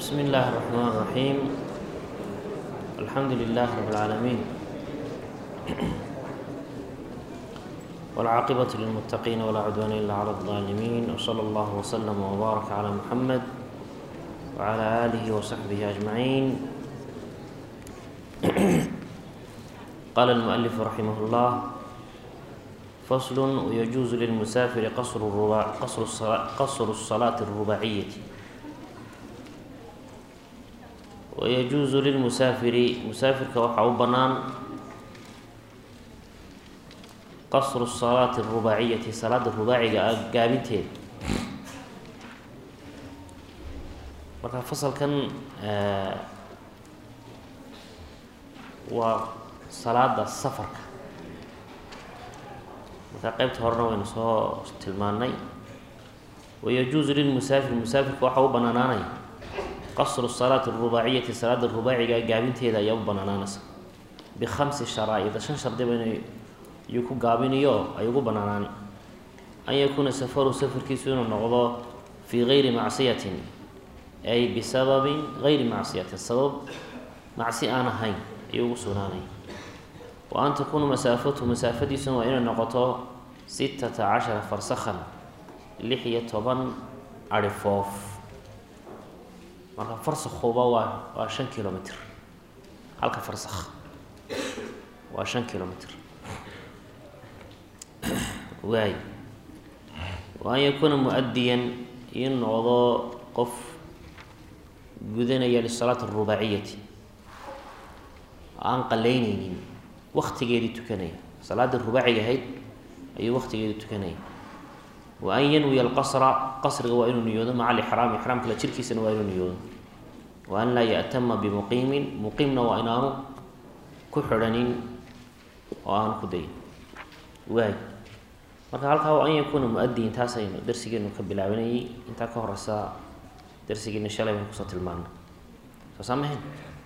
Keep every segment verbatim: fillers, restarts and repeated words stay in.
بسم الله الرحمن الرحيم الحمد لله رب العالمين والعاقبة للمتقين ولا عدوان إلا على الظالمين وصلى الله وسلم وبارك على محمد وعلى آله وصحبه أجمعين. قال المؤلف رحمه الله: فصل: ويجوز للمسافر قصر الرباع قصر الصلاة, قصر الصلاة الرباعية. ويجوز للمسافر مسافرka waxaa u banaan qصر الصلاة الرباعية salaada rubaaciga ah gaabinteeda. marka fasalkan waa salaada safarka. marka qeybta horena waynu soo tilmaanay. ويجوز للمسافر musaafirka waxaa u banaanaanaya qصر الصلاة الرubاaciyati salaada rubaaciga gaabinteeda ayaa u banaanaanaysa bikhamsi sharaa'id shan shardiba inuu ku gaabinayo ay ugu banaanaani. an yakuuna safaru safarkiisu inuu noqdo fii gayri macsiyatin ay bisababi gayri macsiyatin sabab macsi aan ahayn ayuu ugu sugnaanaya. wa an takuuna masaafatu masaafadiisuna waa inay noqoto sitata cashara farsakhan lix iyo toban arifoof. marka farsakhuba waa waa shan kilomitr halka farsakh waa shan kilomitr. waay wa an yakuuna mu-adiyan in noqdo qof gudanaya lisalaati arubaaciyati aan qaleyneynin waktigeedii tukanaya salaada rubaaciga ahayd ayuu waktigeedii tukanaya. wa an yanwiya alqasra qasriga waa inuu niyoodo maca alixraami ixraamka la jirkiisana waa inuu niyoodo. wa an laa ya'tama bimuqiimin muqiimna waa inaanu ku xidhanin oo aanu ku dayin. waay marka halkaa wa an yakuuna mu-adiyin taasaynu darsigeenu ka bilaabanayay. intaa ka horeysa darsigeena shalay baynu kusoo tilmaanay soo saamahayn.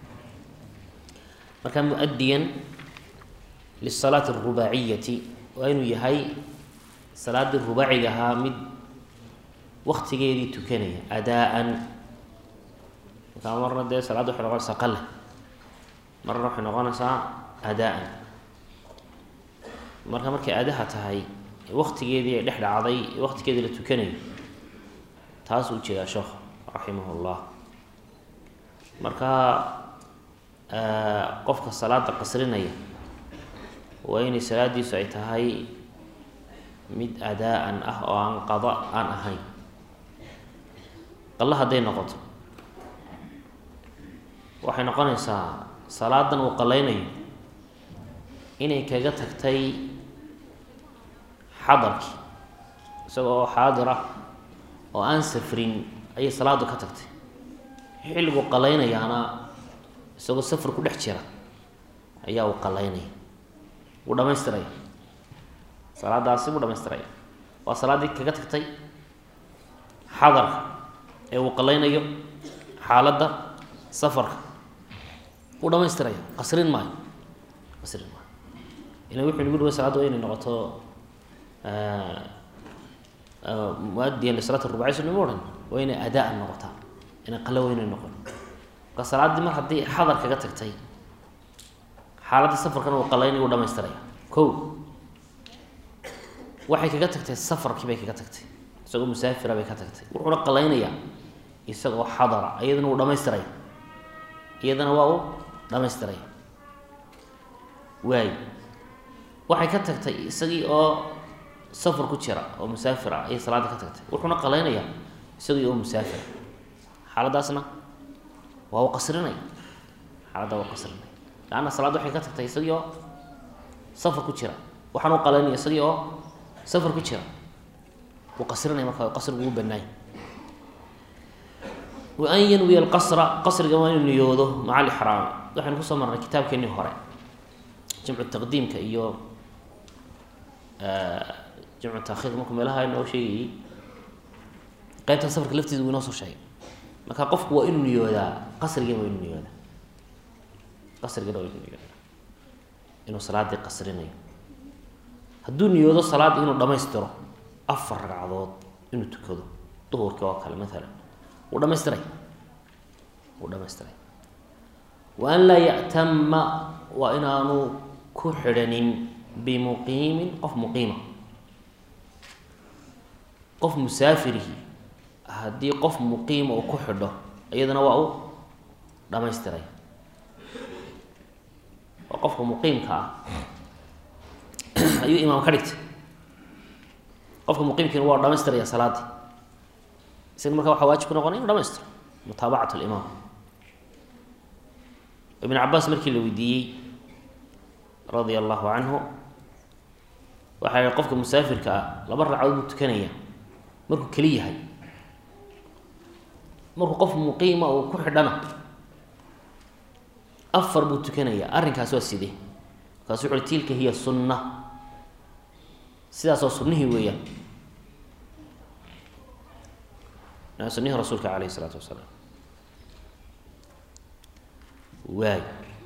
marka mu-adiyan lisalaati arubaaciyati waa inuu yahay salaadii rubaaciga ahaa mid waktigeedii tukanaya adaa-an. markaa marna dee salaadda waxay noqonaysaa qale marna waxay noqonaysaa adaa-an. marka markay adaha tahay waktigeedii ay dhex dhacday waktigeedii la tukanayo taas u jeedaa sheekh raximah llah. marka qofka salaada qasrinaya waa inay salaadiisu ay tahay mid adaa-an ah oo aan qada aan ahayn. qalla hadday noqoto waxay noqonaysaa salaadan uu qaleynayo inay kaga tagtay xadarkii isaga oo xaadir ah oo aan safrin ayay salaadu ka tagtay. xilligu qaleynayaana isagoo safar ku dhex jira ayaa uu qaleynaya wuu dhamaystiraya salaadaasi buu dhamaystiraya. waa salaaddii kaga tagtay xadarka ee uu qaleynayo xaaladda safarka wuu dhamaystiraya qasrin maayo qasrin maayo. ila wuxuu nagu dhaway salaadda waa inay noqoto mu-adiyan lisalaat rubaciy sunama odhan waa inay adaa-an noqotaa inay qale waa inay noqon. marka salaaddii mar haddii xadar kaga tagtay xaaladda safarkana uu qaleynaya wuu dhamaystiraya. ko waxay kaga tagtay safarkii bay kaga tagtay isagoo musaafira bay ka tagtay wuxuuna qaleynayaa isagoo xadara iyadana uu dhamaystiraya iyadana waa uu dhamaystiraya. waay waxay ka tagtay isagii oo safar ku jira oo musaafir ah ayay salaada ka tagtay wuxuuna qaleynayaa isagii oo musaafira xaaladaasna waa uu qasrinaya xaaladda waa qasrinaya laanna salaadda waxay ka tagtay isagii oo safar ku jira waxaanu qaleynaya isagii oo safar ku jira wuu qasrinaya marka qasrigu ugu banaay. wa an yanwiya alqasra qasriga waa inuu niyoodo maca alixraami. waxaynu kusoo marnay kitaabkeenii hore jamcu taqdiimka iyo jamcu taakhiirka markuu meelaha inoo sheegayay qeybtan safarka laftiisa wuu inoo soo sheegay. marka qofku waa inuu niyoodaa qasrigana waa inuu niyoodaa qasrigana waa inuu niyoodaa inuu salaadii qasrinayo. hadduu niyoodo salaad inuu dhamaystiro afar ragcadood inuu tukado duhurkii oo kale maalan wuu dhamaystiray ودمستري وأن لا يأتم وإن أنو كحرن بمقيم قف مقيمة قف مسافره هدي قف مقيم وكحرده أيضا واو دمستري وقف مقيم كا أي إمام كريت قف مقيم كان هو دمستري يا صلاتي سين مركا waxa waajib ku noqonay dhammaystir mutaabacatu al-imam ibn Abbas markii la weydiiyay radiyallahu anhu waxa qofka musaafirka ah laba ragcadood uu tukanaya markuu kaliya yahay markuu qof muqiima oo ku xidhana afar buu tukanaya arrinkaas waa sidee kaas wuxuu tilka hiya sunnah sidaas oo sunnihi weeyaan سنه رسولك عليه الصلاة والسلام واي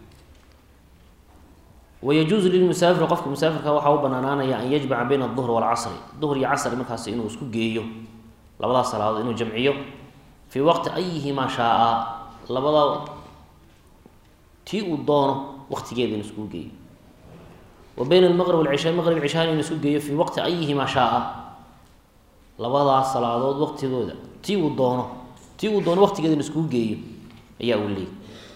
ويجوز للمسافر وقفك مسافر كوحا وبنانانا أن يجمع بين الظهر والعصر الظهر يا عصر مركز إنه اسكو جيو لبدا صلاة إنه جمعيه في وقت أيهما شاء لبدا تي ودونه وقت جيد إنه اسكو جيو وبين المغرب والعشاء المغرب والعشاء إنه اسكو جيو في وقت أيهما شاء لبدا صلاة وقت جوده tii uu doono tii uu doono waqtigeeda in isku geeyo ayaa uu leeyahay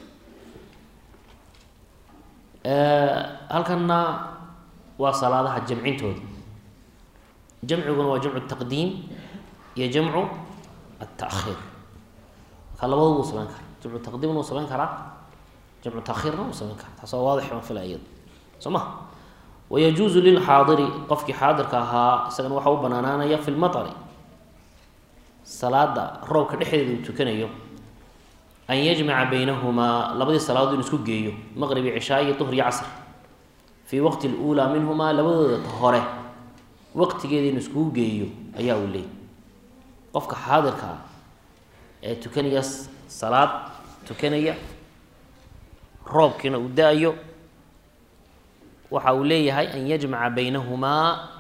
ee halkana waa salaadaha jamcintooda jamciguna waa jamcu taqdiim iyo jamcu at-ta'khir kalabadu uu sameyn kara jamcu taqdiim uu sameyn kara jamcu ta'khirna uu sameyn kara taas waa waadix ma filayay soma ويجوز للحاضر قفك حاضر كها سكن waxa uu banaanaanaya fil matari صلاة روك دحيد تكنيو أن يجمع بينهما لبدي صلاة نسكو جيو مغرب عشاء ظهر عصر في وقت الأولى منهما لبدي طهره وقت جيد نسكو جيو أيا ولي قفك حاضر كا تكنيا صلاة تكنيا روب كنا ودايو وحولي هاي أن يجمع بينهما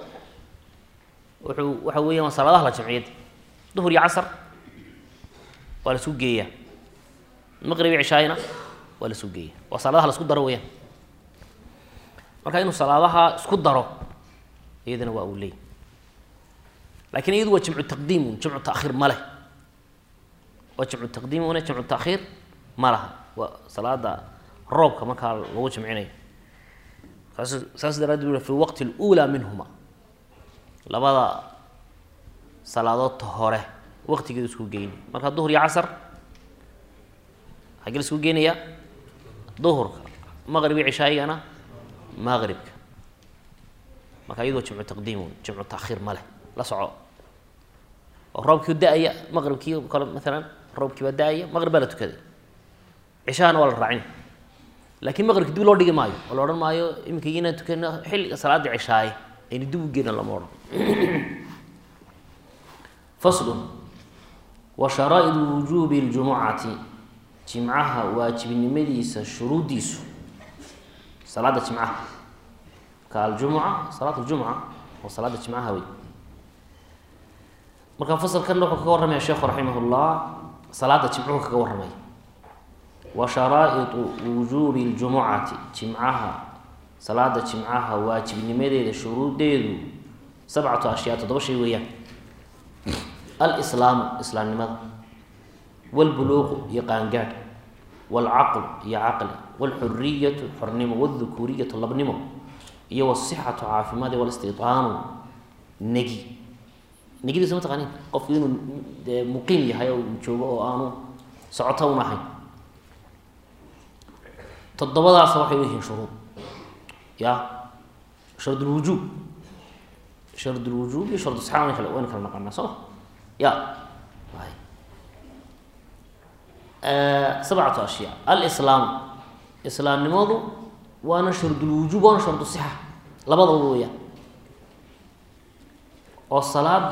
وحوي صلاة الله جمعية ظهر يا عصر ولا سوقيه المغرب عشاينا ولا سوقيه وصلاتها لا اسكو دaro weeyaan marka inuu salaadaha isku daro iyadana waa uu leey laakiin iyadu waa jimcu taqdiim jimcu ta'khir male waa jimcu taqdiim una jimcu ta'khir malaha waa salaada roobka marka lagu jimcinayo saas saas daraadii fi waqti al-ula minhuma labada صلاة هره وقت كده اسكو جين مركا ظهر يا عصر حق اسكو جين يا ظهر مغرب عشاء انا مغرب مركا يدو جمع تقديم جمع تاخير ماله لا صعو الروب كي دايه مغرب كي مثلا الروب كي دايه مغرب لا تكدي عشاء ولا راعين لكن مغرب دب لو دغ مايو ولا اورن مايو يمكن ان تكن حل صلاه عشاء ان دب جين لما فصل وشرائط وجوب الجمعة جمعها واجب نمديس شروطيس صلاة جمعة كالجمعة صلاة الجمعة وصلاة جمعها وي مركان فصل كان لوحو كورمي الشيخ رحمه الله صلاة جمعه كورمي وشرائط وجوب الجمعة جمعها صلاة جمعها واجب نمديس شروطيس سبعة أشياء تدوشي وياه الإسلام إسلام لماذا والبلوغ يقانقاد والعقل يعقل والحرية حرنمو والذكورية لبنمو يو الصحة عافماد والاستيطان نجي نجي دي سمت غنين قف ينو مقيم يحيى وجوبه وآنو سعطه ونحي تضبط صباحي وجه شروط يا شرط الوجوب شرط الوجوب شرط الصحة وين كان نقلنا صح يا آه سبعة أشياء الإسلام إسلام نموذج وأنا شرط الوجوب وأنا شرط الصحة لبض ويا والصلاة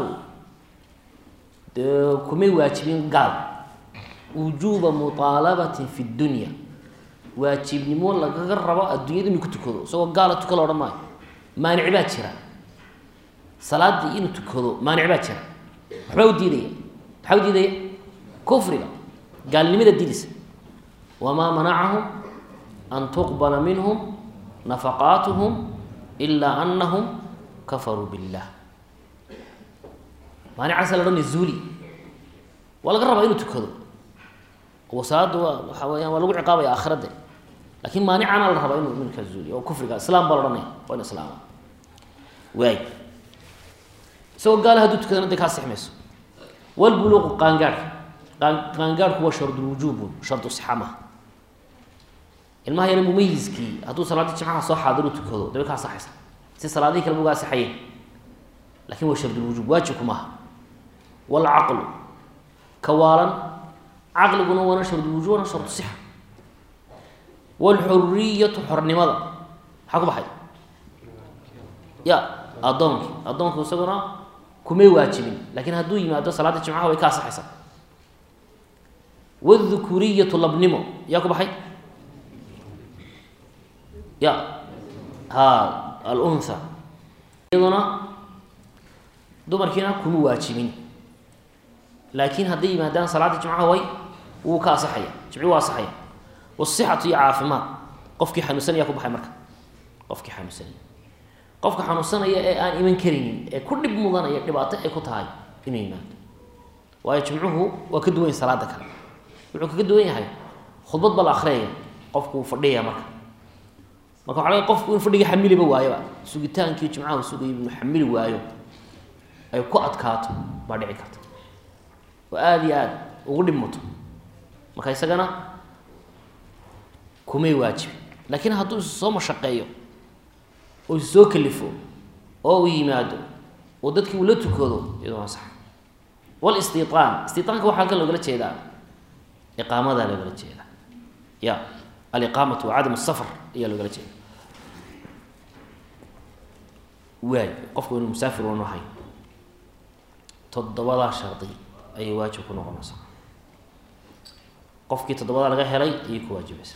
كمي واجبين قال وجوب مطالبة في الدنيا واجب نمو لا قرب الدنيا دي كتكدو سو قال تكلو رماي ما نعبات شرا صلاة دي إنه تكدو ما نعبات شرا حاول ديدي حاول ديدي كفر قال لماذا ديدس wamaa manacahum an tuqbala minhum nafaqaatuhum ilaa anahum kafaruu billah maanicaasa la odhanaya zuuli waa laga rabaa inuu tukado oo salaada waxa weyaan waa lagu ciqaabaya aakhirade lakin maanicana la rabaa inuu minka zuuliyo oo kufriga islaam baa la odhanaya waa in islaama waay isagoo gaala hadduu tukadana de kaa sixmayso walbuluuqu qaangaadhka qaangaadhku waa shardulwujuubun shardu sixa maha ilmaha yara mumayiskii hadduu salaadii jimcaha soo xaadiru tukado dabe kaa saxaysa si salaadihii kale ugaa saxayeen lakin waa shardulwujuub waajibku maaha walcaqlu kawaalan caqliguna waana shardulwujuub waana shardu sixa walxuriyatu xornimada maxaa ku baxay ya addoonki addoonku isaguna kumay waajibin lakin hadduu yimaado salaada jimcaha way ka asaxaysaa wاdhukuriyatu labnimo yaa ku baxay ya ha alunha iyaduna dumarkiina kuma waajibin laakin hadday yimaadaan salaada jimcaha way wuu ka asaxaya jimci waa asaxaya wasixatu iyo caafimaad qofkii xanuunsanaya ku baxay marka qofkii xanuunsanaya qofka xanuunsanaya ee aan iman karaynin ee ku dhib mudanaya dhibaato ay ku tahay inuu yimaado waayo jimcuhu waa ka duwan yahay salaada kale wuxuu kaga duwan yahay khudbad baa la akhriyaya qofku wuu fadhiyaya marka marka waxa laga qofku in fadhiga xamiliba waayoba sugitaankii jimcaha uu sugayay inuu xamili waayo ay ku adkaato baa dhici karta oo aada iyo aada ugu dhib muto marka isagana kumay waajibin laakiin hadduu is soo mashaqeeyo oo is soo kalifo oo uu yimaado oo dadkii uu la tukado iyadoo waa sax walistiiطaan istiiطaanka waxaa ka loogala jeedaa iqaamadaa loogala jeedaa ya aliqaamatu wa cadam asafar ayaa loogala jeeda waay qofku inuu musaafir uunu ahayn toddobadaa shardi ayay waajib ku noqonaysaa qofkii toddobadaa laga helay ayay ku waajibaysa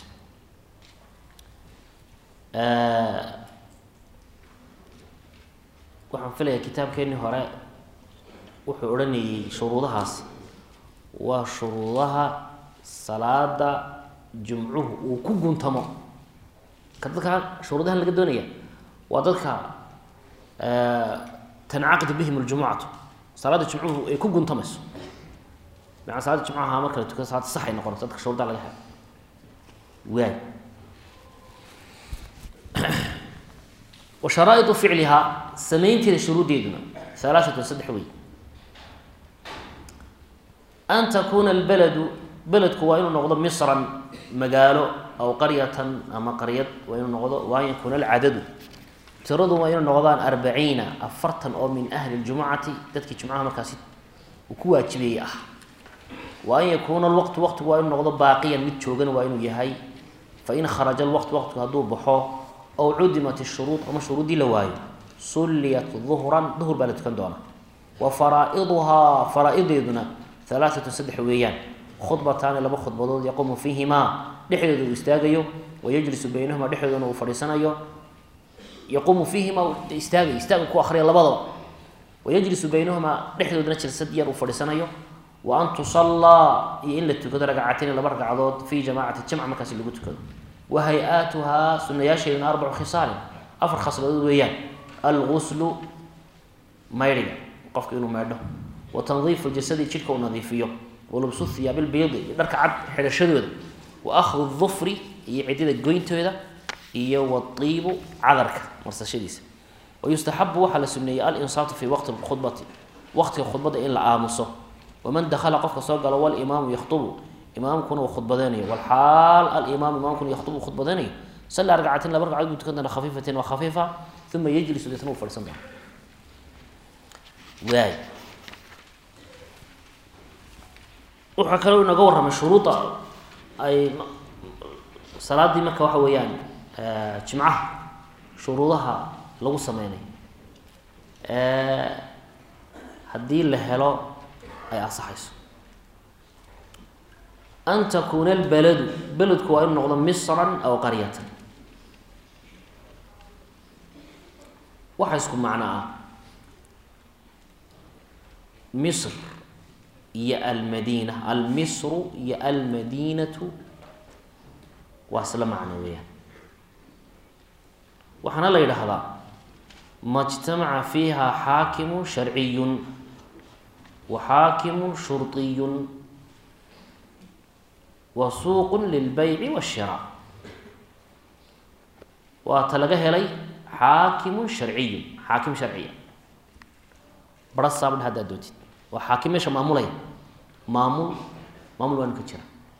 waxaan filayaa kitaabkeenii hore wuxuu odhanayey shuruudahaasi waa shuruudaha salaada jumcuhu uu ku guntamo ka dadka shuruudahan laga doonaya waa dadka tancaqidu bihim aljumucatu salaada jumcuhu ay ku guntamayso maca salaada jumcaha marka la tukado salaada sax ay noqonato dadka shuruudaha laga helo waay wa sharaa'idu ficlihaa samaynteeda shuruudeeduna halaaatun saddex wey an takuuna albaladu beledku waa inuu noqdo misran magaalo aw qaryatan ama qaryad waa inuu noqdo wa an yakuuna alcadadu tiradu waa inuu noqdaan arbaciina afartan oo min ahli ljumucati dadkii jumcaha markaasi uu ku waajibeeyey ah wa an yakuuna alwaqtu waqtigu waa inuu noqdo baaqiyan mid joogan waa inuu yahay fain kharaja alwaqtu waqtigu hadduu baxo aw cudimat ishuruud ama shuruuddii la waayo sulliyat duhran duhur baa la tukan doonaa wa faraa'iduhaa faraa'ideeduna halaaatun saddex weeyaan khudbataani laba khudbadood yaquumu fiihimaa dhexdooda uu istaagayo wayajlisu baynahumaa dhexdoodana uu fadhiisanayo yaquumu fiihimaa istaagay istaaga ku akriya labadaba wayajlisu baynahumaa dhexdoodana jalsad yar uu fadhiisanayo wa an tusallaa iyo in la tukado ragcatayn laba ragcadood fii jamaacati jamc markaasi lagu tukado wa hay-aatuhaa sunayaasheeduna arbacu khisaalin afar khasladood weeyaan alguslu maydhiga qofka inuu maydho wa tandiifu jasadi jidhka uu nadiifiyo walubsu hiyaabi lbaydi iyo dharka cad xidhashadooda wa akhdu dufri iyo ciddida goyntooda iyo waiibu cadarka marsashadiisa wayustaxabu waxaa la suneeyey alinsaatu fii waqti khudbati waqtiga khudbadda in la aamuso waman dakala qofka soo galo walimaamu yakhtubu imaamkuna uu khudbadeynayo walxaal alimaam imaamkuna yakhtubu khudbadeynayo sallaa ragcatin laba ragcadood buu tukan doona khafiifatin waa khafiifa uma yajlisu deetna uu fadhiisan doona waay waxaa kaloo inaga warramay shuruuda ay salaadii marka waxa weeyaan jimcaha shuruudaha lagu sameynay haddii la helo ay ansaxayso an takuuna albaladu beledku waa inu noqdo misran aw qaryatan waxa isku macno ah misr iyo almadiina almisru iyo almadiinatu واسلم معنويا وحنا لا يلحظا ما اجتمع فيها حاكم شرعي وحاكم شرطي وسوق للبيع والشراء وتلقى لي حاكم شرعي حاكم شرعي برص صابن هذا دوتي وحاكم ايش مامولين مامول مامول وين كجرا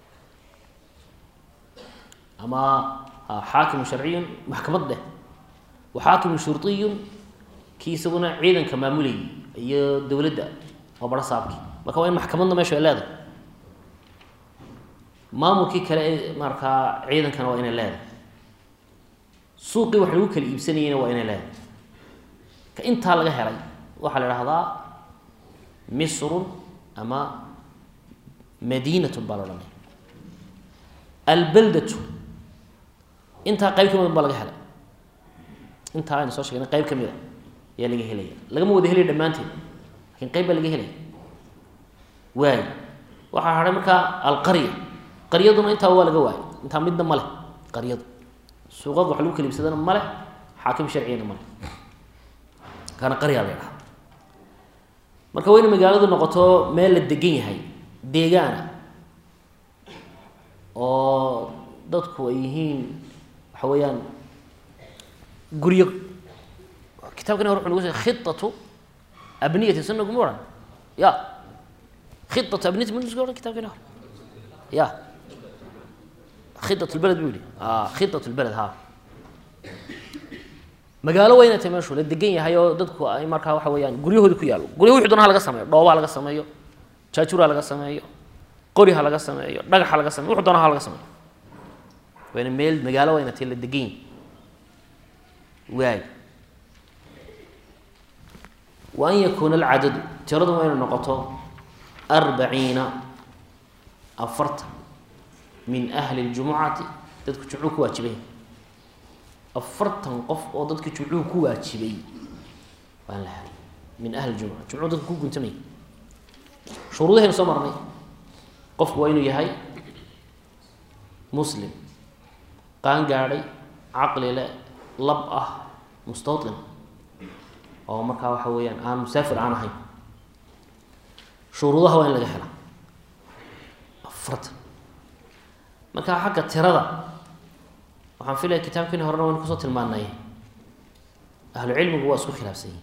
اما حاكم شرعي محكمه ده وحاكم شرطي كيسونا عيدا كمامولي هي دولده او برص صابكي marka waa in maxkamadna meesha leedahay maamulkii kale marka ciidankana waa inay leedahay suuqii wax lagu kala iibsanayna waa inay leedahay ka inta laga helay waxa la yiraahdaa misr ama madinatu baladana albaldatu inta qayb kamid ba laga helay inta ayna soo sheegnay qayb kamid ah yaa laga helay laga wada helay dhamaantii laakiin qayb laga helay waay waxa haray marka alqarya qaryaduna inta waa laga waay inta midna male qaryadu suuqad wax lagu kala iibsadana male xaakim sharciina male kana qarya leeyahay marka weyn magaaladu noqoto meel la degan yahay deegaana oo dadku ay yihiin waxa weeyaan guriyo kitaabkan wuxuu nagu sheegay khitatu abniyati sunna gumuran ya khitatu abniyati min sugura kitaabkan ya خطة البلد بيقولي اه خطة البلد ها magaalo weyna tameesho la degan yahay oo dadku ay markaa waxa weeyaan guryahooda ku yaalo guryaha wixii doona laga sameeyo dhooba laga sameeyo jaajura laga sameeyo qoriha laga sameeyo dhagax laga sameeyo wixii doona laga sameeyo weyna meel magaalo weyna tii la degan waay wa an yakuna al-adad tiradu weyna noqoto أربعين أفرت من أهل الجمعة دتك جمعوك واجبين أفرت قف أو دتك جمعوك واجبين وأنا لها من أهل الجمعة جمعوا دتك كوكو تمي شروطهم سمرني قف وينو يهي مسلم قان قاري عقل لا لبأه مستوطن أو مركا وحويان أنا مسافر أنا هاي شروطها وين لقى حلا أفرت marka xagga tirada waxaan filayaa kitaabkii horena waan ku soo tilmaanay ahlu cilmigu waa isku khilaafsan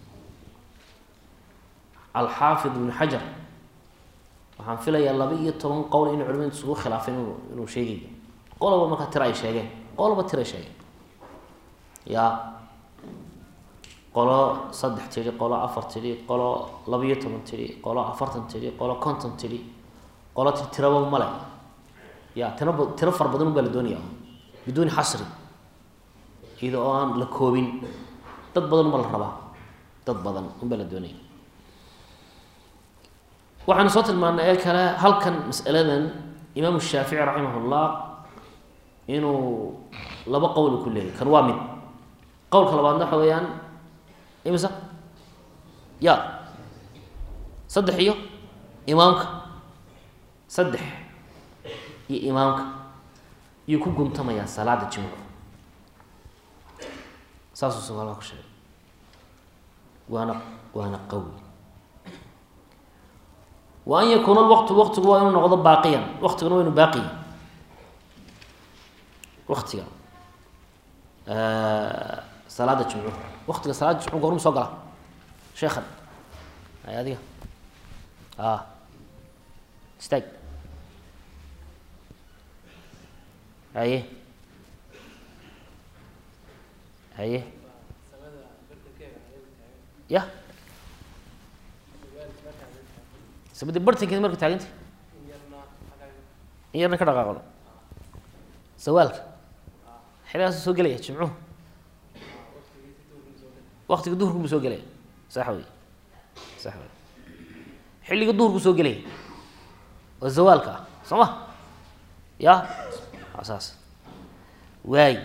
al-Hafiz ibn Hajar waxaan filayaa laba iyo toban qowl in culimadu isku khilaafeen inuu sheegay qolaba marka tira ay sheegeen qolaba tira sheegeen ya qolo saddex tiri qolo afar tiri qolo laba iyo toban tiri qolo afartan tiri qolo konton tiri qolo tiraba male يا ترى ترى فربضن بالدنيا بدون حصر إذا أن لكوبين تضبضن بالربا تضبضن بالدنيا وعن صوت المعنى كلا هل كان مسألة إمام الشافعي رحمه الله إنه لبا قول كله كان وامن قول كلا بعضنا حويان إيه مثلا يا صدح إياه إمامك صدح iyo imaamka iyo ku guntamaya salaada jumco saasu su'aalaha ku sheegay waana waana qawi wa an yakuna alwaqt waqtigu waa inuu noqdo baaqiyan waqtiguna waa inuu baaqi waqtiga ee salaada jumco waqtiga salaada jumco goorma soo gala sheekhan ay adiga ah stag هاي هاي يا سبدي برتين كده مركز تاجنتي يرنا كده قاعد سوالك حلاس سوق ليه جمعوه وقت الظهر كم سوق ليه صحوي صحوي حلي الظهر كم سوق ليه والزوالك صح يا أساس واي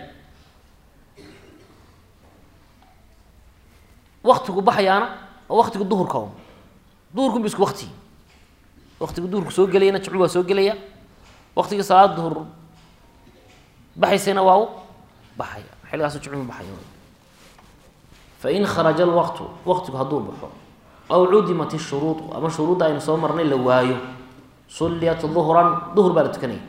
وقتك بحيانا وقتك الظهر كون ظهركم بس وقتي وقتك الظهر سوق لينا تشعوا سوق ليا وقتك صلاة الظهر baxaysana waa baxaya xilligaas jumcuhu baxayo فإن خرج الوقت وقتك هدو بحو أو عدمت الشروط أما شروط أين صومرني لوايو صليت ظهرا ظهر بالتكنية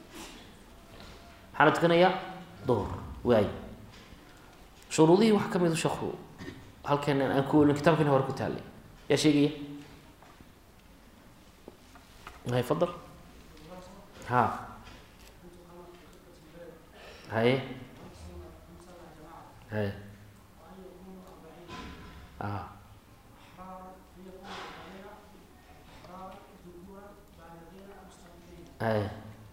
حالة تكنية ظهر واي شروطي وحكم يدو شخو هل كان أقول الكتاب كان هو تالي يا شيخي هاي فضل ها هاي هاي آه. أي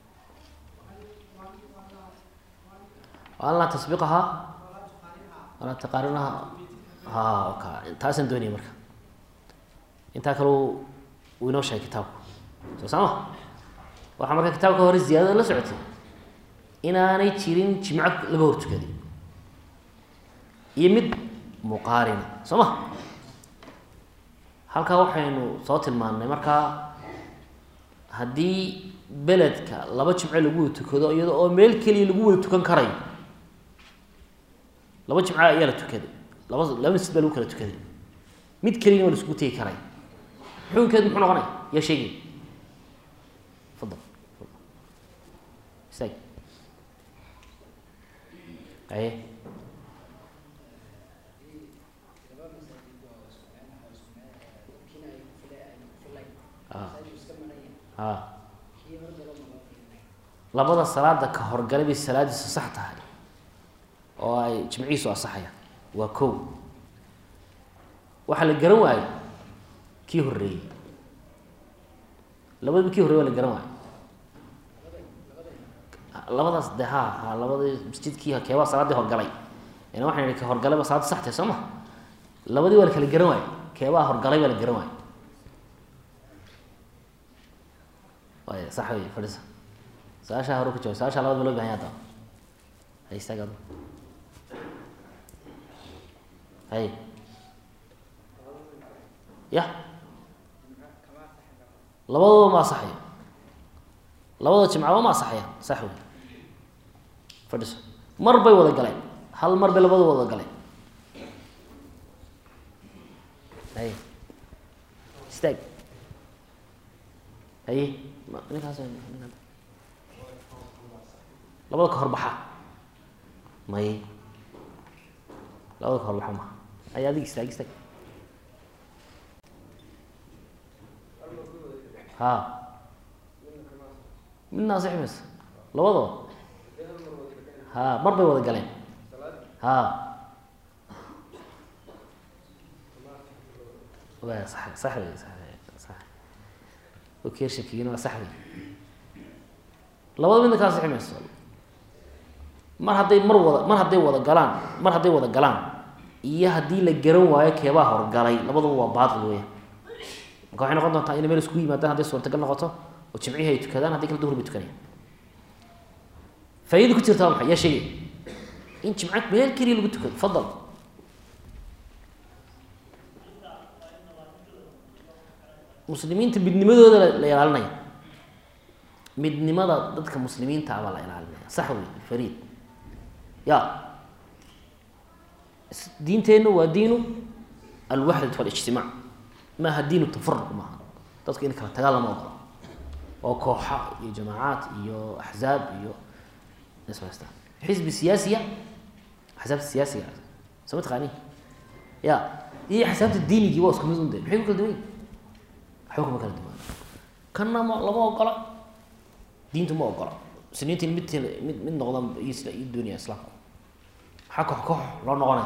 والله تسبقها ولا تقارنها ها اوكي تاسن دوني مركا انت كلو وينو شيء كتاب سامع waxa marka kitaabka hore ziyada la socotay inaanay jirin jimcad laga hortukadi iyo mid muqaarin sama halka waxaynu soo tilmaannay marka hadii beledka laba jimce lagu tukado iyadoo oo meel kaliya lagu wada tukan karay laba jimce ayaa la tukaday laba laba masjid lagu kala tukaday mid kaliya oo la isku teey karay xukunkeedu muxuu noqonay ya sheegi fadal say ay ها labada salaada ka horgalay bi salaadiisa sax tahay oo ay jimciisu asaxaya waa koow waxa la garan waayay kii horeeyay labada kii horeeyay la garan waayay labadaas daha ha labada masjidkii ha keeba salaadii horgalay ina waxaan ka horgalay ba salaad sax tahay sama labadii waa kala garan waayay keeba horgalay waa la garan waayay way sax way fadhiisa saasha hore ku jooga saasha labada loo baahan yahay hay istagado hay ya labadaba ma saxay labada jimcaha ma saxay sax way fadhiisa mar bay wada galeen hal mar bay labada wada galeen hay istag hay ما نكاسه labada ka horbaxa may labada ka horbaxa ma ay adig istaag istaag ha min naasix mis labada ha mar bay wada galeen ha waa sax sax sax وكير شكيين وصحبي labada mid ka saximayso mar haday mar wada mar haday wada galaan mar haday wada galaan iyo hadii la garan waayo keeba hor galay labadaba waa baadil weey marka waxay noqon doontaa in meel isku yimaadaan haday suurta gal noqoto oo jimcihi ay tukadaan haday kala duhur bitukanay faa'iido ku jirtaa maxay ya shay in jimcad meel kaliya lagu tukado fadal muslimiinta midnimadooda la ilaalinaya midnimada dadka muslimiinta ah la ilaalinaya sax weey fariid ya diinteenu waa diinu alwahda wal ijtimaa ma hadiinu tafarruq ma dadka in kala tagaalama oo kooxa iyo jamaacad iyo ahzaab iyo nisbasta xisbi siyaasiya ahzaab siyaasiya samat qani ya iyo ahzaabta diiniga waa isku mid u maxay ku kala duwan حكم كلا دمان كنا ما لما أقرأ دينته ما أقرأ سنين مت مت من نقدم يسلا الدنيا إسلام حكوا حكوا لا نقنا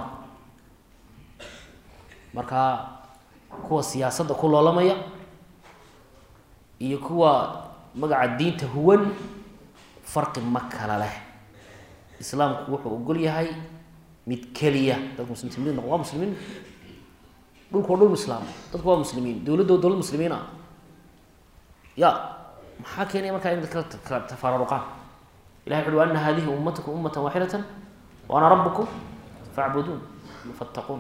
مركا كوا سياسة ده كله لا مية يكوا مقع الدين تهون فرق مكة له إسلام كوا وقول يا هاي متكلية ده مسلمين نقوا مسلمين dhulku dhul islaam dadku waa muslimiin dawladdu dawlad muslimiin ah ya maxaa keenay markaa in kala tafaruqaan ilaahay wuxuu anna hadhihi ummatukum ummatan wahidatan wa ana rabbukum fa'budun fattaqun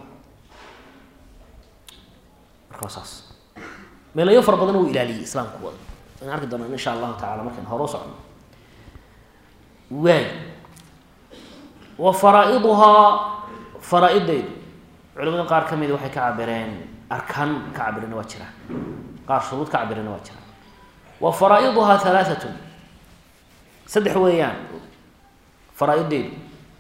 markaas meelayo far badan uu ilaaliyo islaamku wada in arki doona insha Allah ta'ala markaan horo socno way وفرائضها فرائض علماء قار كميد waxay ka cabireen arkaan ka cabireen waa jira qaar shuruud ka cabireen waa jira وفرائضها ثلاثه saddex weeyaan فرائض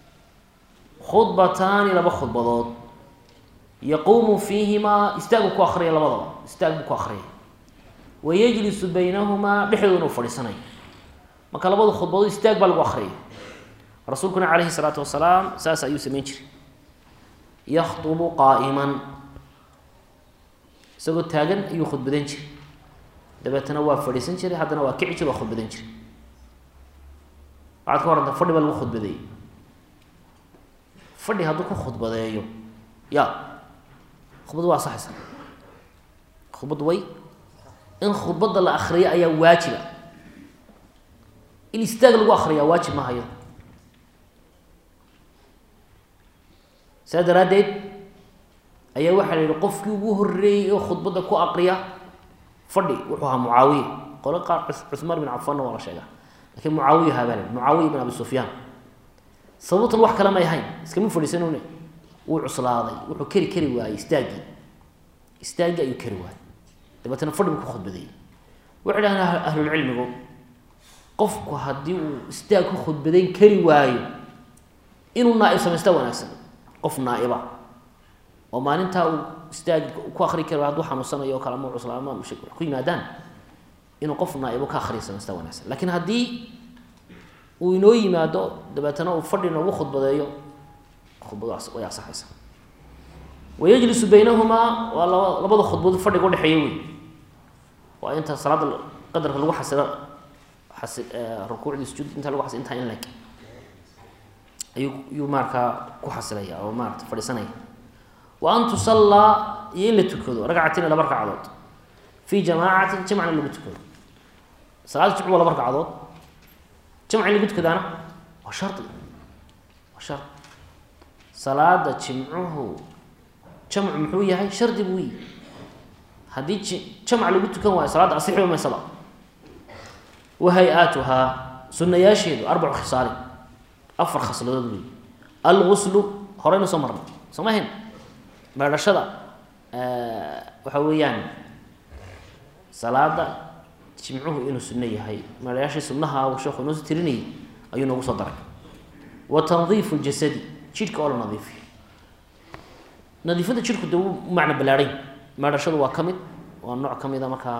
خطبتان لبا خطبات يقوم فيهما استاغ كو اخري لبدا استاغ كو اخري ويجلس بينهما بحدون فريسني marka labada khudbado istaag baa lagu akhriyo rasuulkuna kaleey salaatu wasalaam saas ayuu sameeyay jiray yakhtubu qa'iman isagoo taagan ayuu khudbadan jiray dabeetana waa fadhiisan jiray haddana waa kici jiray khudbadan jiray waxa ka waranta fadhi baa lagu khudbaday fadhi hadduu ku khudbadeeyo ya khudbadu waa saxsan khudbadu way in khudbada la akhriyo ayaa waajiba in istaag lagu akhriyo waajib ma hayo sadaradeed ayaa waxa la yiri qofkii ugu horeeyay oo khudbada ku aqriya fadhi wuxuu ahaa Muawiya qolo qaar Uthman ibn Affan wala sheega laakiin Muawiya habal Muawiya ibn Abi Sufyan sababtu wax kala ma yahay iska ma fadhiisanoone uu cuslaaday wuxuu kari kari waayay istaagi istaagi ayuu kari waayay dabeetana fadhi ku khudbaday wuxuu dhahnaa ahlul cilmigu qofku hadii uu istaag ku khudbadeyn kari waayo inuu naa'ib sameesto wanaagsan qof naa'iba oo maalinta uu istaag ku akhri karo haduu xanuunsanayo kala ma cuslaama mushkil ku yimaadaan inuu qof naa'ibo ka akhri sameesto wanaagsan laakiin hadii uu inoo yimaado dabeetana uu fadhina ugu khudbadeeyo khudbadaas way asaxaysa ويجلس بينهما ولا لبد خطبه فدغ ودخيي waa inta salaada qadarka lagu xasilo xasil rukuucda sujuud inta lagu xasil inta in lag ayu yu marka ku xasilaya oo maarta fadhiisanay wa an tusalla ila tukado ragcatina laba ragcadood fi jamaacatin jamacna lagu tukado salaad jumca laba ragcadood jamca lagu tukadana waa sharti waa shart salaada jumcuhu jamcu muxuu yahay shardi buu yahay hadii jamc lagu tukan waayo salaada asixi ma saba وهيئاتها سنه ياشيد اربع خصال افر خصلود الغسل هورين سمر سماهن مارشدا ا waxa weeyaan salaada jimcuhu inuu sunno yahay maarayaasha sunnaha oo sheekhu noo tirinay ayuu nagu soo daray wa tanziif al-jasad jidhka oo nadiif nadiifada jidhku duu macna balaaray maarashadu waa kamid waa nooc kamid ah marka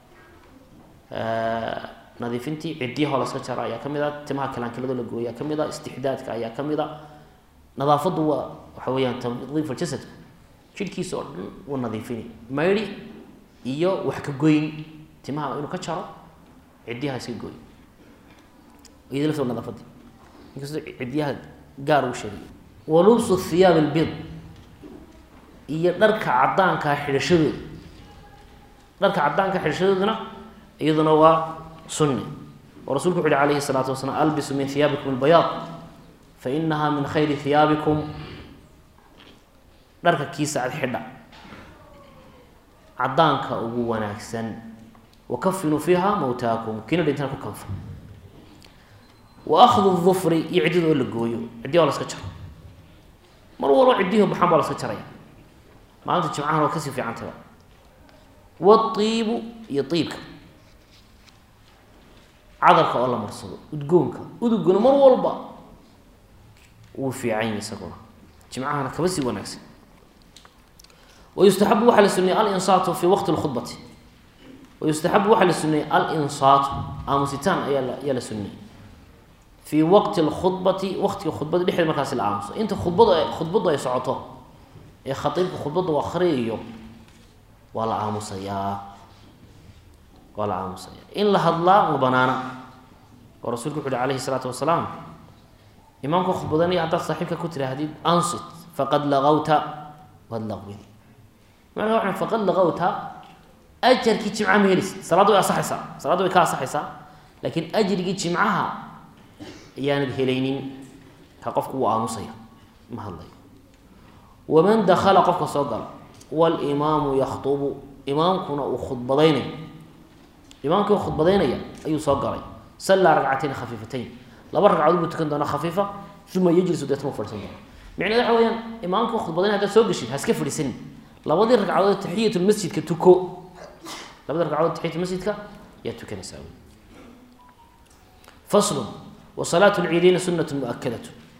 nadiifintii cidiyaha la iska jara ayaa kamida timaha kalaankalada la gooyaa kamida istixdaadka ayaa kamida nadaafadu waa waxa weeyaan tanziif al-jasad jidhkiisa oo dhan waa nadiifini mayri iyo wax ka gooyin timaha inuu ka jaro cidiyaha iska gooy iyada la soo nadaafadi inkastoo cidiyaha gaar u sheegay walubsu thiyab al-bid iyo dharka cadaanka xidhashadooda dharka cadaanka xidhashadoodana iyaduna waa سنة ورسولك عليه الصلاة والسلام ألبسوا من ثيابكم البياض فإنها من خير ثيابكم درك كيس على الحدة عدانك أبو وناكسن وكفنوا فيها موتاكم كنا لنتنكم كنف وأخذ الظفر يعددوا للقويو عديه ولا سكتشر مروا عديه بحمد ولا سكتشر ما أنت تجمعها وكسي في عنتها والطيب يطيبك عذرك والله مرصود ودقونك ودقون مر والبا وفي عيني سقونا جمعها أنا كبسي ونكسي ويستحب وحل السنة الإنصات في وقت الخطبة ويستحب وحل السنة الإنصات آموسيتان يلا يلا سنة في وقت الخطبة وقت الخطبة لحد مكاس الآموس أنت خطبة خطبة يسعطه يا خطيب خطبة وخريه ولا آموس يا ولا عامس إن لهضلا وبنانا ورسولك عليه الصلاة والسلام إمامك خطبتني أعطى صاحبك كتر هديد أنصت فقد لغوت واللغوين معنى وحنا فقد لغوت أجر كي تجمع مهرس صلاة يا صح صح صلاة يا صح صح لكن أجر كي تجمعها يعني الهلينين كقفك وآمسيا ما الله ومن دخل قفك صدر والإمام يخطب إمامكنا وخطبتين إمامك خطبتين أيو صقري صلى ركعتين خفيفتين لبا ركعود بتكن دونا خفيفة ثم يجلس ديتمو فرسن معنى waxa weeyaan imaamku khudbadana hada soo gashin ha iska fadhiisan labadii ragcadood tahiyatul masjidka tuko labadii ragcadood tahiyatul masjidka ya tukanaysaa فصل وصلاة العيدين سنة مؤكدة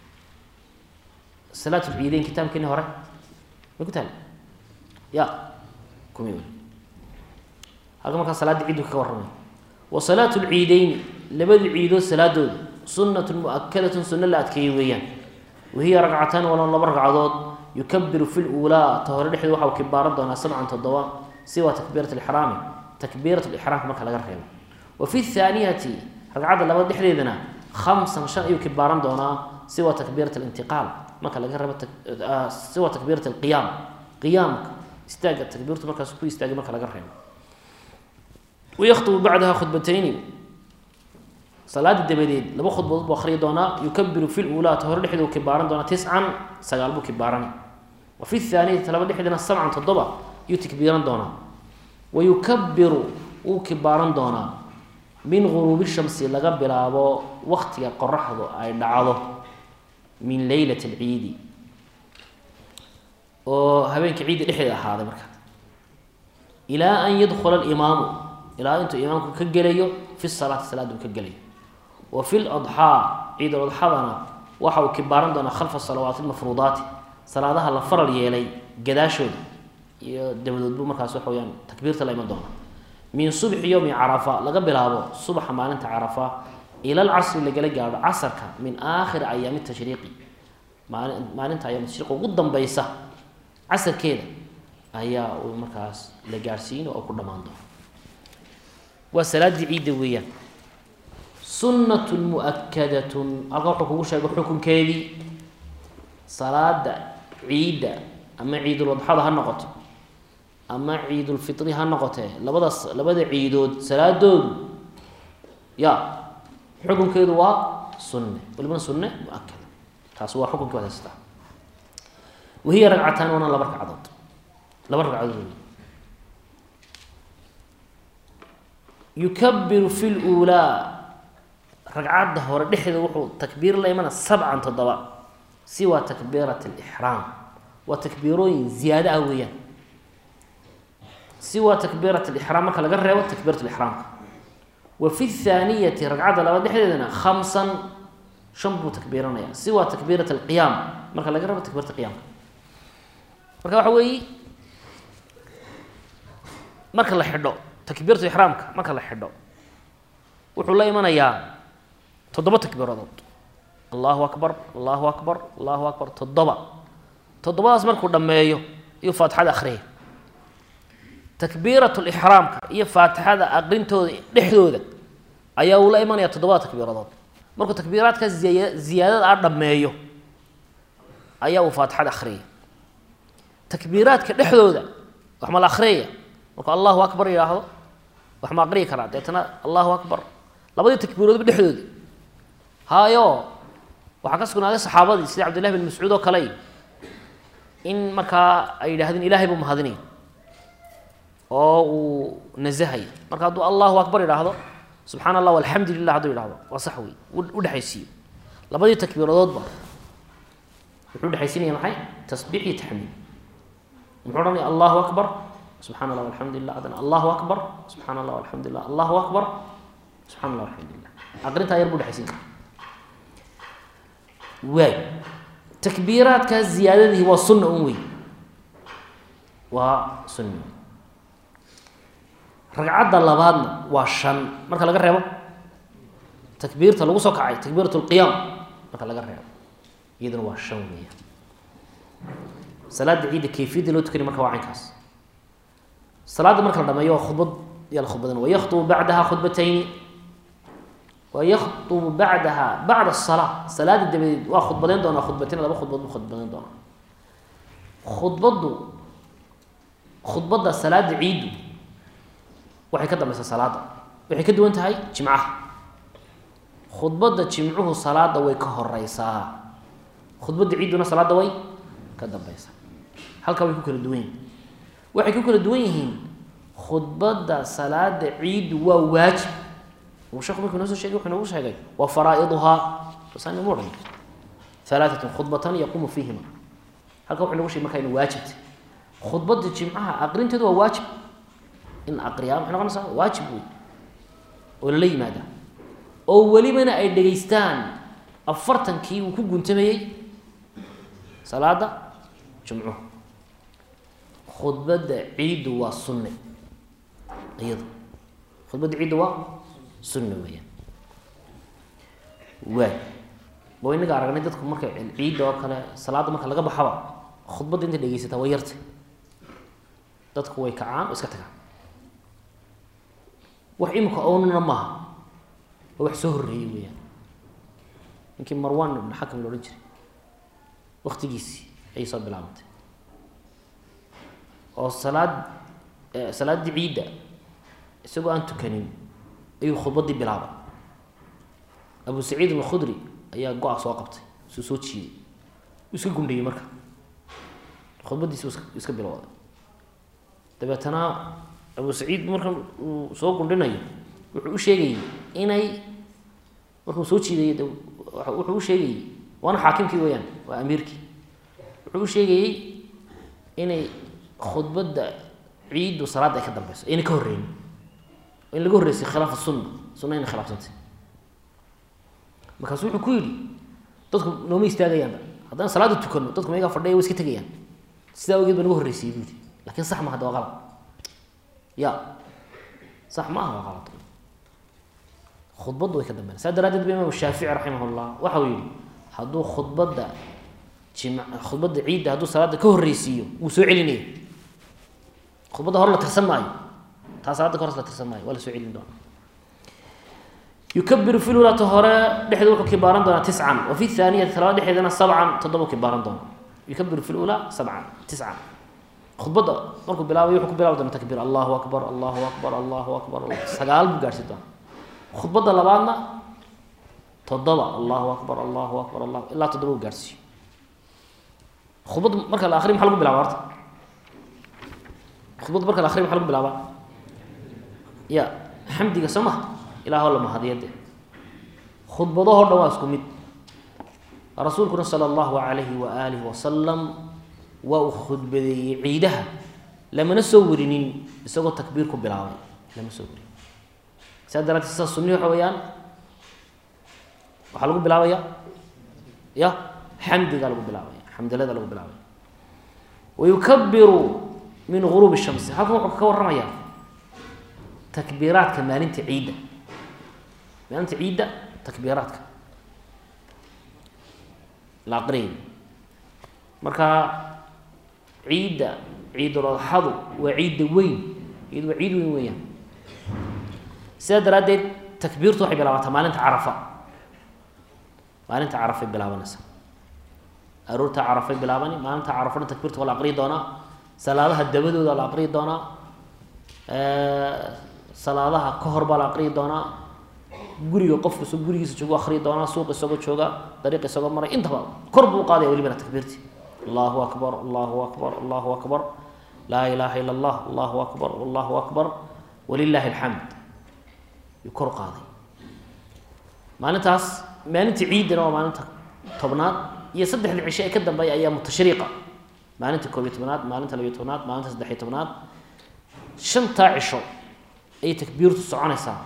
صلاة العيدين كتاب كنا هره ما قلت هلا يا كم يقول هذا ما كان صلاة العيد كورمي وصلاة العيدين لبد العيد صلاة سنة مؤكدة سنة لا تكيويا وهي ركعتان ولا الله ركعات يكبر في الأولى طهر لحد وحى وكبار دون سبعا الضوء سوى تكبيرة الإحرام تكبيرة الإحرام ما كان غير وفي الثانية ركعات لبد لحد خمسة شرع يكبار دون سوى تكبيرة الانتقال ما كان غير آه سوى تكبيرة القيام قيامك استاجت تكبيرة مركز كوي استاج ما كان غير ويخطب بعدها خطبتين صلاة الدبدين لما خطبة بخري دونا يكبر في الأولى تهر لحد وكبارن دونا تسعا سقالبو كبارن وفي الثانية تلبد لحدنا سبعا تضبع يتكبيرن دونا ويكبر وكبارن دونا من غروب الشمس لقبل أبو وقت يقرحه أي دعوه من ليلة العيد وهبينك عيد لحد هذا مركز إلى أن يدخل الإمام إلى أن أنتم إمامكم كجليو في الصلاة الصلاة كجليو وفي الأضحى عيد الأضحى أنا وحو كبارن دون خلف الصلوات المفروضات صلاة الله فرل يلي قداشود يدبدو بو مركز وحويان تكبيرة الإمام دون من صبح يوم عرفة لقبل هذا صبح ما أنت عرفة إلى العصر اللي قال جاب عصرك من آخر أيام التشريق ما ما أنت أيام التشريق وقدام بيسة عصر كده هيا ومركز لجارسين أو كل ما عندهم وصلاة عيد ويا سنة مؤكدة أقول حكم وش أقول حكم كذي صلاة عيد أما عيد الأضحى هالنقط أما عيد الفطر هالنقطة لبدا لبدا عيدود صلاة دود يا حكم كذي وا سنة ولمن سنة مؤكدة تاسوا حكم كذا ستا وهي ركعتان وانا لبرك عضد لبرك عضد يكبر في الأولى ركعات هور دحده وحو تكبير ليمنا سبعا تضوا سوى تكبيرة الإحرام وتكبيرين زيادة أوية سوى تكبيرة الإحرام كلا جرى وتكبيرة الإحرام وفي الثانية ركعات لو دحدنا خمسا شنبو تكبيرنا سوى تكبيرة القيام ما كلا جرى وتكبيرة القيام مركب حوي ما كلا حدو تكبيرة إحرامك ما كان لحده وحول الله يمنيا تضبط تكبيرات الله أكبر الله أكبر الله أكبر تضبط تضبط أسمر كل ما يو يفاتح هذا آخره تكبيرة الإحرام يفاتح هذا أقرنته لحدوده أيا ولا يمنيا تضبط تكبيرات مركو تكبيرات كزيادة أرد ما يو أيا وفاتح هذا آخره تكبيرات كلحدوده وحمل آخره مركو الله أكبر يا هذا وحما قري كرا ديتنا الله اكبر لبدي تكبيرود بدخدود هايو waxa ka sugnaaday saxaabadii sida Abdullah ibn Mas'ud oo kale in marka ay yiraahdeen Ilaahay buu mahadinay oo uu nazahay marka haduu Allahu akbar yiraahdo subhanallah walhamdulillah haduu yiraahdo waa sax weey u dhaxaysiyo labadii takbiiradoodba wuxuu dhaxaysinaya maxay tasbiix iyo tahmiid wuxuu oranay Allahu akbar سبحان الله والحمد لله أذن الله أكبر سبحان الله والحمد لله الله أكبر سبحان الله والحمد لله أقرنتها يربو الحسين واي تكبيرات كالزيادة هي والسنة أموي وسنة رقعات اللبادنا والشن مركا لقى الرئيبة تكبيرة الوسط كعي تكبيرة القيام مركا لقى الرئيبة إذن والشن صلاة عيد كيفية لو تكري مركا واعين كاس صلاة مركز لما يو خطبة يلا خطبتين ويخطب بعدها خطبتين ويخطب بعدها بعد الصلاة صلاة الدبي وخطبتين دون خطبتين لا خطبة خطبتين دون خطبة خطبة صلاة عيد وحي كده مثل صلاة وحي كده وانت هاي جمعة خطبة جمعه صلاة ويكهر الرئيسة خطبة عيد صلاة وي كده بيسا هل كانوا يكون كل دوين waxay ku kala duwan yihiin khudbada salaada ciid waa waajib oo sheekhu markuu noo soo sheegay wuxuu noogu sheegay waa faraa'iduha wasaan muran ثلاثة خطبة يقوم فيهما هل كوحي نقول شيء مكان واجب خطبة الجمعة أقرين تدوى واجب إن أقريها إحنا قلنا واجب ولا لي ماذا أولي من أي دقيستان أفرتن كي وكو قنتمي صلاة جمعه خطبة عيد والسنة أيضا خطبة عيد والسنة ويا واي وين قاعد أنا دتكم مركب العيد وكلا صلاة مركب لقى بحوا خطبة أنت دقيستها ويرت دتك ويا كعان وسكتك وحيمك أون نمها هو حسهري ويا يمكن مروان بن حكم الرجل وقت جيسي أي صاب بالعمد أو الصلاة صلاة دي عيدة سواء أنتو كنين أي خطبة دي بالعبا أبو سعيد الخدري أي قاع سواقبتي سوسوت شيء يسكون دي مركب خطبة دي يسكب بالعبا تبعتنا أبو سعيد مركب سواقون ديناي وحو شيء إناي مركب سوت شيء وحو شيء وأنا حاكمكي ويان وأميركي وحو شيء إناي خطبة عيد وصلاة كذا بس إني كهرين إن اللي كهرس خلاف السنة سنة إن خلاف سنة ما كسوح كل تذكر نومي استاجيان هذا صلاة تكون تذكر ما يقع فردي ويسكت جيان استاجي جد بنوه الرسيبي لكن صح ما هذا غلط يا صح ما هو غلط خطبة ضوي كذا بس هذا رادد بإمام الشافعي رحمه الله وحويل هذو خطبة ده جمع خطبة عيد هذو صلاة كهرسيو وسعلني خطبة هرلا تسمعي تصعد كرس لا تسمعي ولا سعيد دون يكبر في الأولى طهارة لحد كبارا دون تسعا وفي الثانية ثلاثة لحد سبعا تضرب كبارا دون يكبر في الأولى سبعا تسعا خطبة مركو بلاوي يحكو بلاوي دون تكبير الله أكبر الله أكبر الله أكبر سجال بقارس دون خطبة لبعضنا تضرب الله أكبر الله أكبر الله إلا تضرب قارسي خطبة مركو الآخرين محلقوا بلاوي خطبة بركة الأخير محلو بلعبا يا حمدي قسمه إلى هؤلاء ما هذه يده خطبة ظهر دواسكم مد رسولكم صلى الله عليه وآله وسلم وخطبة عيدها لما نسورين نسوي تكبيركم بلعبا لما نسورين سادرات السنة السنية حويان وحلقوا بلعبا يا يا حمدي قالوا بلعبا حمد الله قالوا بلعبا ويكبر من غروب الشمس هذا هو كور رميان تكبيرات كمان انت عيده ما انت عيده تكبيرات العقرين مركا عيده عيد الاضحى وعيد وين عيد وعيد وين وين سادرات تكبيرته حي بلا ما انت عرفه ما انت عرفه بلا ونس ارورت عرفه بلا ما انت عرفه تكبيرته ولا عقري دونا صلاة الدبدو ذا الأقري دونا صلاة كهر بالأقري دونا قري وقف سو قري سو أخري دونا سوق سو شوقا طريق سو مرة انتبه قرب وقاضي ولي بنا تكبيرتي الله أكبر الله أكبر الله أكبر لا إله إلا الله الله أكبر الله أكبر ولله الحمد يكر قاضي ما نتاس ما نت عيدنا وما نت طبنات يصدح العشاء كده بأي أيام التشريقة ما أنت كوبي تبنات ما أنت لو يتبنات ما أنت صدحي تبنات شن تعيشوا أي تكبير تسعون ساعة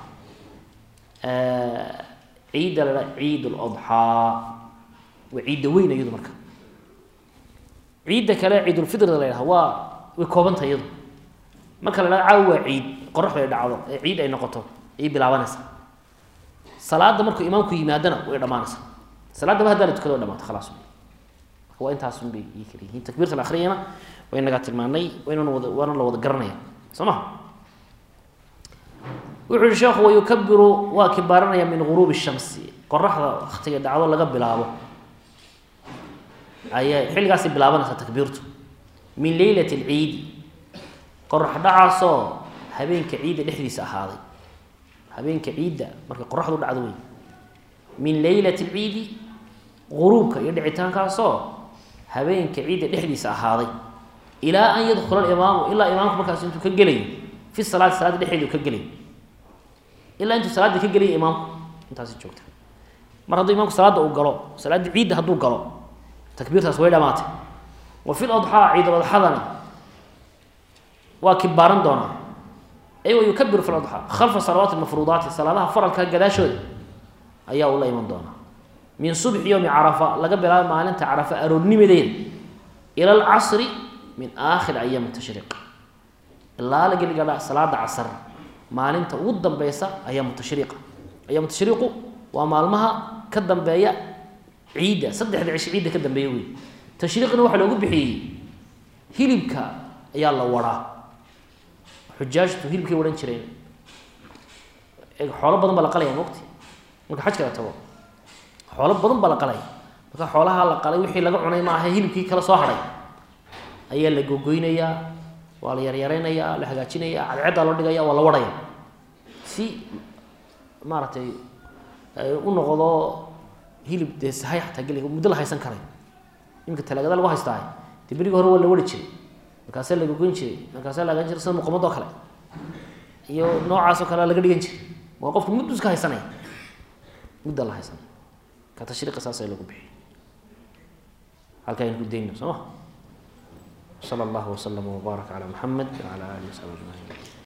آه عيد عيد الأضحى وعيد وين يدو مركب عيد كلا عيد الفطر لا هو وكوبنت يدو مركب لا عو عيد قرح ولا عو عيد أي نقطة أي بلاوانس صلاة ده مركب إمامك يمادنا ولا مانس صلاة ده بهذا اللي تكلم ولا ما خلاص هو أنت عصم بيكري هي تكبيرة الأخيرة وين قات المعني وين وانا لو ذكرناها سمع وعلى الشيخ هو يكبر وكبارنا من غروب الشمس قرح اختي دعوة الله قبل أبو أي حل قاسي بلابنا تكبيرته من ليلة العيد قرح دعصو هبينك عيد الإحديث هذا هبينك عيد مركي قرح دول عدوي من ليلة العيد غروبك يدعي تانكاسو هبينك عيد الإحديث هذا إلى أن يدخل الإمام إلا إمامك مركز أنتو كجلي في الصلاة الصلاة الإحديث كجلي إلا أنتو الصلاة كجلي إمام أنت عايز تشوفها mar hadduu imaamku salaada uu galo salaada ciidda hadduu galo takbiirtaas way dhamaatay wa fi ladxaa ciid ladxadana waa kibaaran doonaa aywa yukabiru fi ladxaa khalfa salawaati almafruudaati salaadaha faralka gadaashooda ayaa ula iman doonaa min subxi yowmi carafa laga bilaabo maalinta carafa aroornimadeeda ila alcasri min aakhir ayaam tashriiq ilaa la geli gaadha salaada casar maalinta ugu dambeysa ayaam tashriiqa ayaam tashriiqu waa maalmaha ka dambeeya ciidda saddexda cisho ciidda ka dambeeya wey tashriiqna waxaa loogu bixiyey hilibka ayaa la waraa xujaajtu hilibkay waran jireen xoolo badan baa la qalaya mogti marka xajka la tago xoolo badan baa la qalaya marka xoolaha la qalay wixii laga cunay ma aha hilibkii kala soo haray ayaa la gogoynayaa waa la yaryareynayaa la hagaajinayaa cadceeddaa loo dhigaya waa la warhaya si maaragtay u noqdo hilib dee sahay xataa geliga muddo la haysan karay iminka talaagada lagu haystaa dee berigi hore waa la wari jiray markaasaa la gogoyn jiray markaasaa la hagaajin jiray sida muqamadoo kale iyo noocaasoo kale laga dhigan jiray waa qofka muddu iska haysanaya mudda la haysanaya ka tashriiqa saas ayaa lagu bixiyay halkaa aynu ku dayno soo ma sala allahu wasalama wabaarak calaa muxamed wacala aalihi wasaxbi ajmaciin